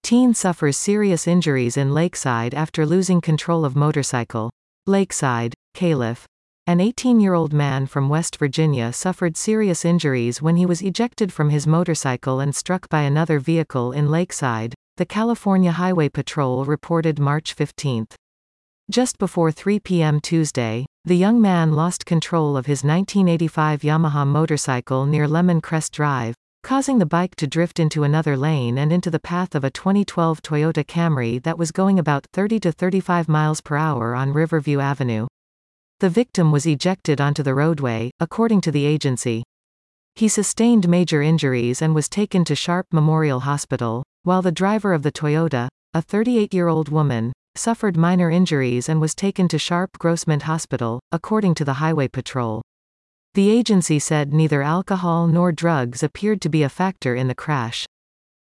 Teen suffers serious injuries in Lakeside after losing control of motorcycle. Lakeside, Calif. An 18-year-old man from West Virginia suffered serious injuries when he was ejected from his motorcycle and struck by another vehicle in Lakeside, the California Highway Patrol reported March 15. Just before 3 p.m. Tuesday, the young man lost control of his 1985 Yamaha motorcycle near Lemon Crest Drive, causing the bike to drift into another lane and into the path of a 2012 Toyota Camry that was going about 30 to 35 miles per hour on Riverview Avenue. The victim was ejected onto the roadway, according to the agency. He sustained major injuries and was taken to Sharp Memorial Hospital, while the driver of the Toyota, a 38-year-old woman, suffered minor injuries and was taken to Sharp Grossmont Hospital, according to the Highway Patrol. The agency said neither alcohol nor drugs appeared to be a factor in the crash.